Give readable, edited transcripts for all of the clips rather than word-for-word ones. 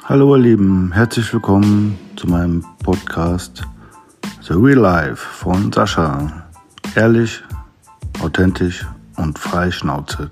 Hallo ihr Lieben, herzlich willkommen zu meinem Podcast The Real Life von Sascha. Ehrlich, authentisch und frei Schnauze.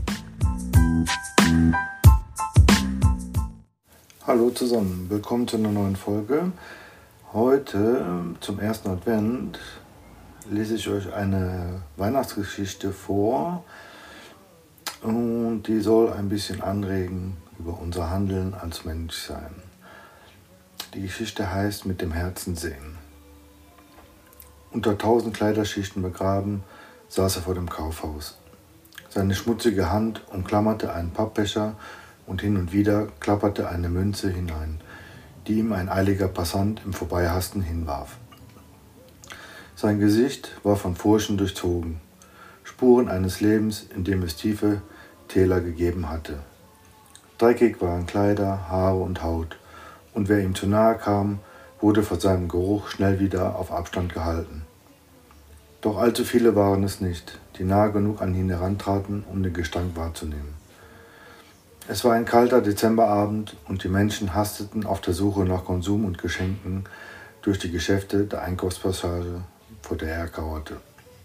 Hallo zusammen, willkommen zu einer neuen Folge. Heute zum ersten Advent lese ich euch eine Weihnachtsgeschichte vor und die soll ein bisschen anregen über unser Handeln als Menschsein. Die Geschichte heißt Mit dem Herzen sehen. Unter 1000 Kleiderschichten begraben saß er vor dem Kaufhaus. Seine schmutzige Hand umklammerte einen Pappbecher und hin und wieder klapperte eine Münze hinein, die ihm ein eiliger Passant im Vorbeihasten hinwarf. Sein Gesicht war von Furchen durchzogen, Spuren eines Lebens, in dem es tiefe Täler gegeben hatte. Dreckig waren Kleider, Haare und Haut, und wer ihm zu nahe kam, wurde vor seinem Geruch schnell wieder auf Abstand gehalten. Doch allzu viele waren es nicht, die nahe genug an ihn herantraten, um den Gestank wahrzunehmen. Es war ein kalter Dezemberabend und die Menschen hasteten auf der Suche nach Konsum und Geschenken durch die Geschäfte der Einkaufspassage, vor der er kauerte.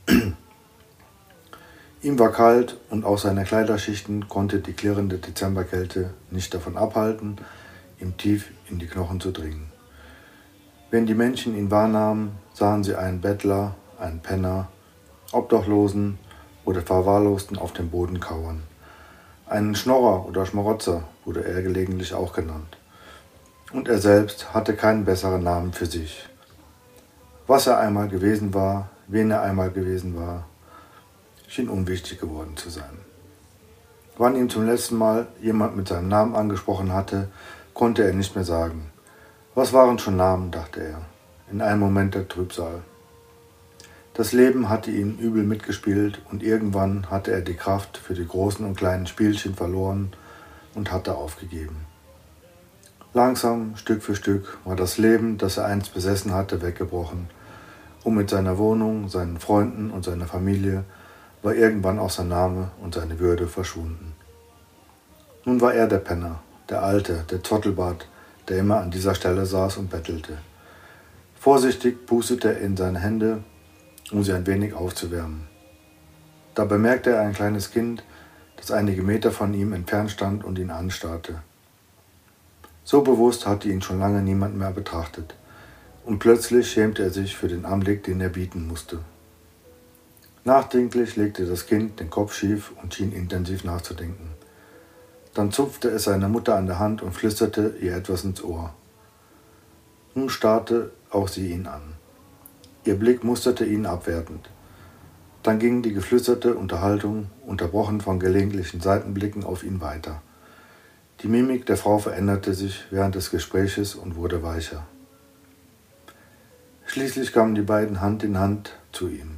Ihm war kalt und aus seiner Kleiderschichten konnte die klirrende Dezemberkälte nicht davon abhalten, ihm tief in die Knochen zu dringen. Wenn die Menschen ihn wahrnahmen, sahen sie einen Bettler, einen Penner, Obdachlosen oder Verwahrlosten auf dem Boden kauern. Einen Schnorrer oder Schmarotzer wurde er gelegentlich auch genannt. Und er selbst hatte keinen besseren Namen für sich. Was er einmal gewesen war, wen er einmal gewesen war, schien unwichtig geworden zu sein. Wann ihn zum letzten Mal jemand mit seinem Namen angesprochen hatte, konnte er nicht mehr sagen. Was waren schon Namen, dachte er, in einem Moment der Trübsal. Das Leben hatte ihm übel mitgespielt und irgendwann hatte er die Kraft für die großen und kleinen Spielchen verloren und hatte aufgegeben. Langsam, Stück für Stück, war das Leben, das er einst besessen hatte, weggebrochen, und mit seiner Wohnung, seinen Freunden und seiner Familie war irgendwann auch sein Name und seine Würde verschwunden. Nun war er der Penner, der Alte, der Zottelbart, der immer an dieser Stelle saß und bettelte. Vorsichtig pustete er in seine Hände, um sie ein wenig aufzuwärmen. Da bemerkte er ein kleines Kind, das einige Meter von ihm entfernt stand und ihn anstarrte. So bewusst hatte ihn schon lange niemand mehr betrachtet, und plötzlich schämte er sich für den Anblick, den er bieten musste. Nachdenklich legte das Kind den Kopf schief und schien intensiv nachzudenken. Dann zupfte es seine Mutter an der Hand und flüsterte ihr etwas ins Ohr. Nun starrte auch sie ihn an. Ihr Blick musterte ihn abwertend. Dann ging die geflüsterte Unterhaltung, unterbrochen von gelegentlichen Seitenblicken, auf ihn weiter. Die Mimik der Frau veränderte sich während des Gespräches und wurde weicher. Schließlich kamen die beiden Hand in Hand zu ihm.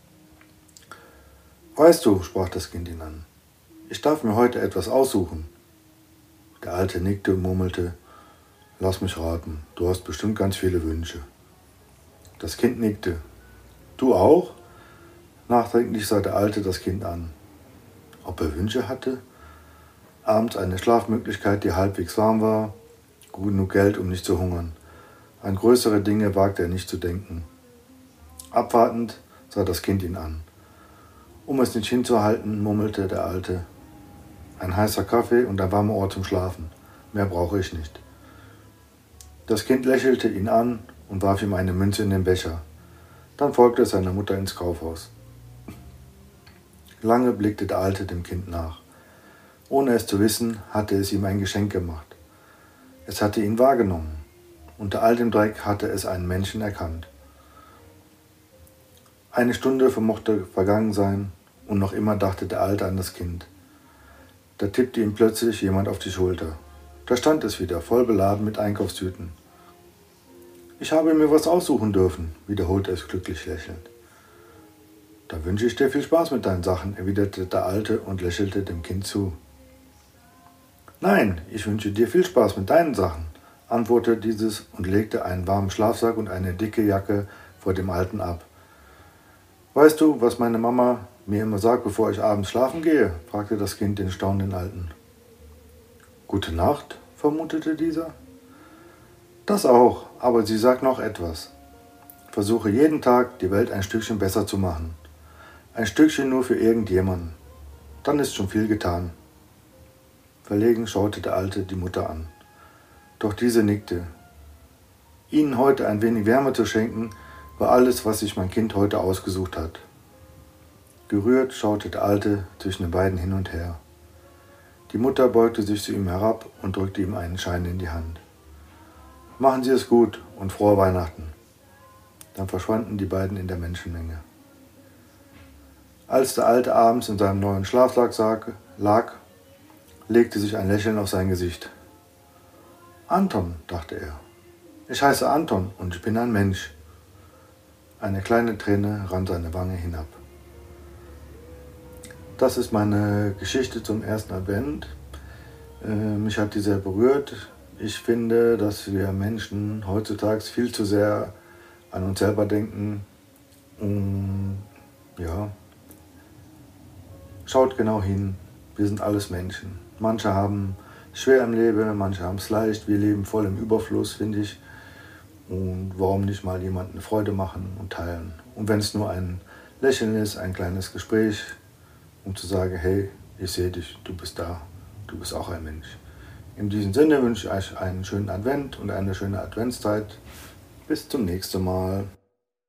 »Weißt du«, sprach das Kind ihn an, »ich darf mir heute etwas aussuchen.« Der Alte nickte und murmelte, »Lass mich raten, du hast bestimmt ganz viele Wünsche.« Das Kind nickte. »Du auch?« Nachdenklich sah der Alte das Kind an. Ob er Wünsche hatte? Abends eine Schlafmöglichkeit, die halbwegs warm war, genug Geld, um nicht zu hungern. An größere Dinge wagte er nicht zu denken. Abwartend sah das Kind ihn an. Um es nicht hinzuhalten, murmelte der Alte. Ein heißer Kaffee und ein warmer Ort zum Schlafen. Mehr brauche ich nicht. Das Kind lächelte ihn an und warf ihm eine Münze in den Becher. Dann folgte es seiner Mutter ins Kaufhaus. Lange blickte der Alte dem Kind nach. Ohne es zu wissen, hatte es ihm ein Geschenk gemacht. Es hatte ihn wahrgenommen. Unter all dem Dreck hatte es einen Menschen erkannt. Eine Stunde vermochte vergangen sein, und noch immer dachte der Alte an das Kind. Da tippte ihm plötzlich jemand auf die Schulter. Da stand es wieder, voll beladen mit Einkaufstüten. »Ich habe mir was aussuchen dürfen«, wiederholte es glücklich lächelnd. »Da wünsche ich dir viel Spaß mit deinen Sachen«, erwiderte der Alte und lächelte dem Kind zu. »Nein, ich wünsche dir viel Spaß mit deinen Sachen«, antwortete dieses und legte einen warmen Schlafsack und eine dicke Jacke vor dem Alten ab. »Weißt du, was meine Mama mir immer sagt, bevor ich abends schlafen gehe?«, fragte das Kind den staunenden Alten. »Gute Nacht«, vermutete dieser. Das auch, aber sie sagt noch etwas. Versuche jeden Tag, die Welt ein Stückchen besser zu machen. Ein Stückchen nur für irgendjemanden. Dann ist schon viel getan. Verlegen schaute der Alte die Mutter an. Doch diese nickte. Ihnen heute ein wenig Wärme zu schenken, war alles, was sich mein Kind heute ausgesucht hat. Gerührt schaute der Alte zwischen den beiden hin und her. Die Mutter beugte sich zu ihm herab und drückte ihm einen Schein in die Hand. Machen Sie es gut und frohe Weihnachten. Dann verschwanden die beiden in der Menschenmenge. Als der Alte abends in seinem neuen Schlafsack lag, legte sich ein Lächeln auf sein Gesicht. Anton, dachte er. Ich heiße Anton und ich bin ein Mensch. Eine kleine Träne rann seine Wange hinab. Das ist meine Geschichte zum ersten Advent. Mich hat die sehr berührt. Ich finde, dass wir Menschen heutzutage viel zu sehr an uns selber denken. Ja, schaut genau hin. Wir sind alles Menschen. Manche haben es schwer im Leben, manche haben es leicht. Wir leben voll im Überfluss, finde ich. Und warum nicht mal jemandem eine Freude machen und teilen? Und wenn es nur ein Lächeln ist, ein kleines Gespräch, um zu sagen, hey, ich sehe dich, du bist da, du bist auch ein Mensch. In diesem Sinne wünsche ich euch einen schönen Advent und eine schöne Adventszeit. Bis zum nächsten Mal.